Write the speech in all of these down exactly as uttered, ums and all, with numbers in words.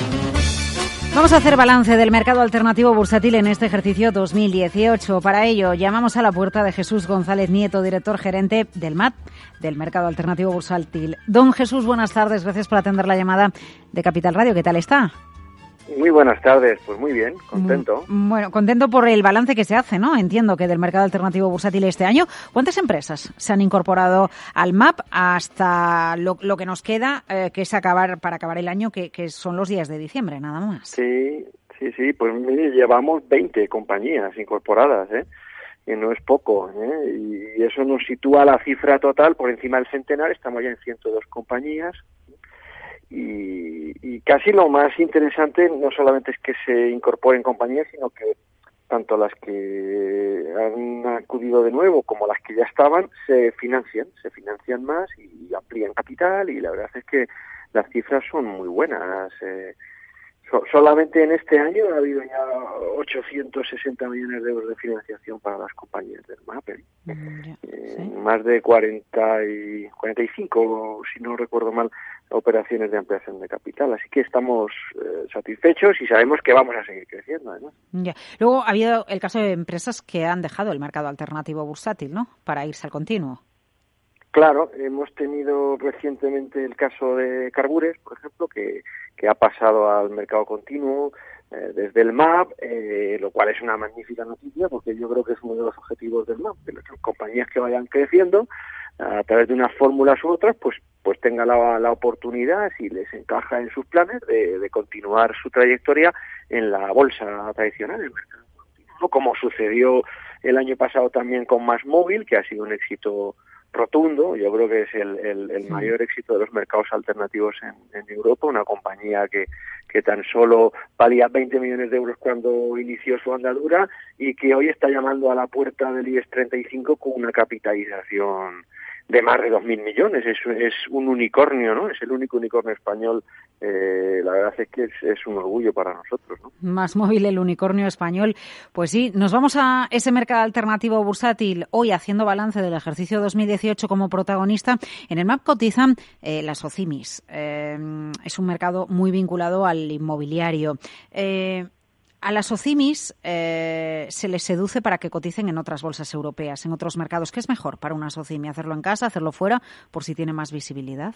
Vamos a hacer balance del mercado alternativo bursátil en este ejercicio dos mil dieciocho. Para ello, llamamos a la puerta de Jesús González Nieto, director gerente del M A P, del mercado alternativo bursátil. Don Jesús, buenas tardes. Gracias por atender la llamada de Capital Radio. ¿Qué tal está? Muy buenas tardes, pues muy bien, contento. Bueno, contento por el balance que se hace, ¿no? Entiendo que del mercado alternativo bursátil este año. ¿Cuántas empresas se han incorporado al M A P hasta lo, lo que nos queda, eh, que es acabar para acabar el año, que, que son los días de diciembre, nada más? Sí, sí, sí, pues mire, llevamos veinte compañías incorporadas, ¿eh? Que no es poco, ¿eh? Y eso nos sitúa la cifra total por encima del centenar, estamos ya en ciento dos compañías. Y, y casi lo más interesante no solamente es que se incorporen compañías, sino que tanto las que han acudido de nuevo como las que ya estaban se financian, se financian más y amplían capital, y la verdad es que las cifras son muy buenas. Eh, so, solamente en este año ha habido ya ochocientos sesenta millones de euros de financiación para las compañías del M A P. ¿eh? Mm, yeah, eh, ¿sí? Más de cuarenta y, cuarenta y cinco, si no recuerdo mal, operaciones de ampliación de capital, así que estamos eh, satisfechos y sabemos que vamos a seguir creciendo, además. Ya. Luego ha habido el caso de empresas que han dejado el mercado alternativo bursátil, ¿no?, para irse al continuo. Claro, hemos tenido recientemente el caso de Carbures, por ejemplo, que, que ha pasado al mercado continuo eh, desde el M A P, eh, lo cual es una magnífica noticia, porque yo creo que es uno de los objetivos del M A P, que nuestras compañías que vayan creciendo a través de unas fórmulas u otras, pues pues tenga la, la oportunidad, si les encaja en sus planes, de, de continuar su trayectoria en la bolsa tradicional, el mercado continuo, como sucedió el año pasado también con MásMóvil, que ha sido un éxito rotundo. Yo creo que es el, el, el sí. mayor éxito de los mercados alternativos en, en Europa, una compañía que, que tan solo valía veinte millones de euros cuando inició su andadura y que hoy está llamando a la puerta del IBEX treinta y cinco con una capitalización de más de dos mil millones. Es, es un unicornio, ¿no? Es el único unicornio español. Eh, la verdad es que es, es un orgullo para nosotros, ¿no? MásMóvil, el unicornio español. Pues sí, nos vamos a ese mercado alternativo bursátil hoy haciendo balance del ejercicio dos mil dieciocho como protagonista. En el M A P cotizan eh, las OCIMIs. Eh, es un mercado muy vinculado al inmobiliario. Eh, A las OCIMIs eh, se les seduce para que coticen en otras bolsas europeas, en otros mercados. ¿Qué es mejor para una OCIMI? ¿Hacerlo en casa, hacerlo fuera, por si tiene más visibilidad?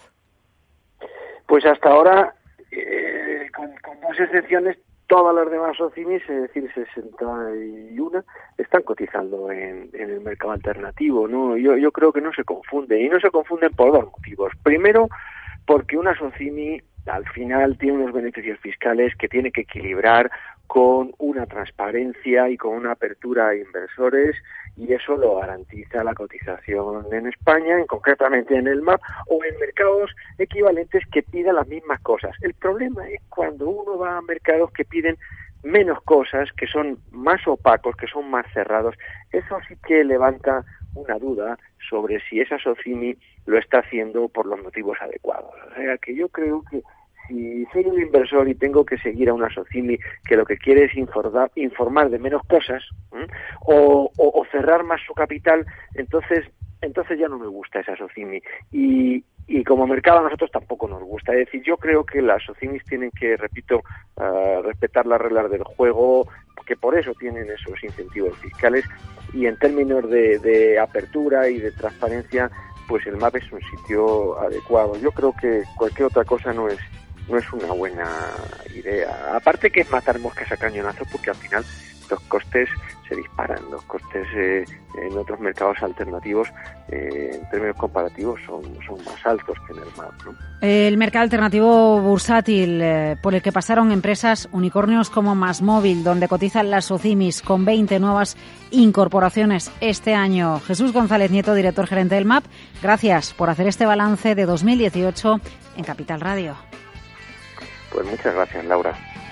Pues hasta ahora, eh, con, con dos excepciones, todas las demás OCIMIs, es decir, sesenta y uno, están cotizando en, en el mercado alternativo, ¿no? Yo, yo creo que no se confunden, y no se confunden por dos motivos. Primero, porque una OCIMI al final tiene unos beneficios fiscales que tiene que equilibrar con una transparencia y con una apertura a inversores, y eso lo garantiza la cotización en España, en concretamente en el M A P, o en mercados equivalentes que pidan las mismas cosas. El problema es cuando uno va a mercados que piden menos cosas, que son más opacos, que son más cerrados. Eso sí que levanta una duda sobre si esa OCIMI lo está haciendo por los motivos adecuados. O sea, que yo creo que si soy un inversor y tengo que seguir a una OCIMI que lo que quiere es informar, informar de menos cosas, ¿eh? o, o, o cerrar más su capital, entonces entonces ya no me gusta esa OCIMI. Y, y como mercado a nosotros tampoco nos gusta. Es decir, yo creo que las OCIMIs tienen que, repito, uh, respetar las reglas del juego, que por eso tienen esos incentivos fiscales, y en términos de, de apertura y de transparencia, pues el M A P es un sitio adecuado. Yo creo que cualquier otra cosa no es no es una buena idea. Aparte que es matar moscas a cañonazo, porque al final los costes se disparan. Los costes eh, en otros mercados alternativos, eh, en términos comparativos, son, son más altos que en el M A P, ¿no? El mercado alternativo bursátil eh, por el que pasaron empresas unicornios como MásMóvil, donde cotizan las OCIMIs, con veinte nuevas incorporaciones este año. Jesús González Nieto, director gerente del M A P, gracias por hacer este balance de dos mil dieciocho en Capital Radio. Pues muchas gracias, Laura.